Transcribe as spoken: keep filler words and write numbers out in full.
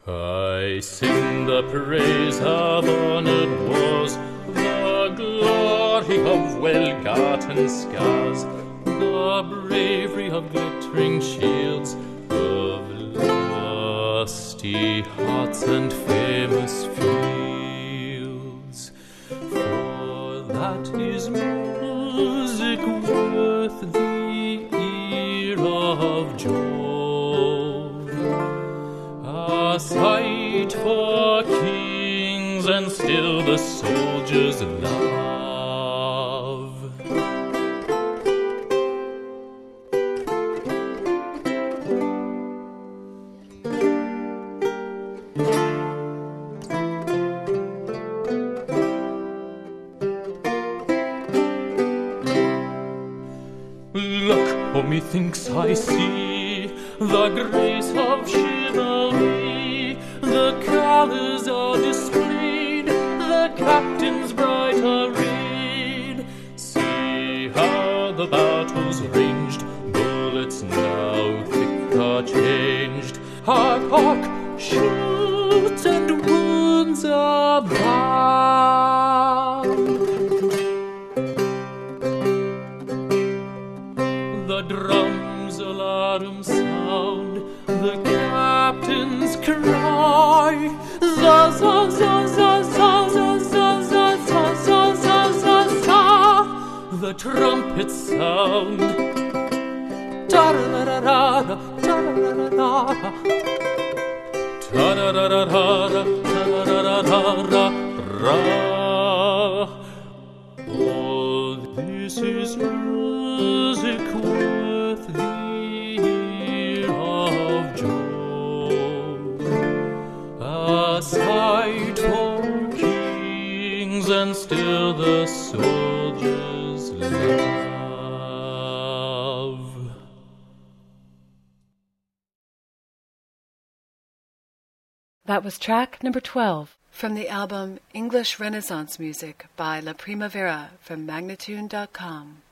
I sing the praise of honored wars, the glory of well-gotten scars, the bravery of glittering shields, of lusty hearts and famous fields. For that is music worth the ear of Jove, a sight for kings and still the soldiers' love. Look, oh, methinks I see the grace of chivalry. The colours are displayed, the captain's bright arrayed. See how the battle's ranged, bullets now thick are changed. Hark, hark, shoots and wounds abound. The drums alarum sound, the captain's cry, za za za za za za za za za za za za za. The trumpets sound, ta-ra-ra-ra-ra, ta-ra-ra-ra-ra, ta-ra-ra-ra-ra, ta-ra-ra-ra-ra. Oh, this is music worth the ear of Jove, a sight for kings and still the soldiers' love. That was track number twelve from the album English Renaissance Music by La Primavera from Magnatune dot com.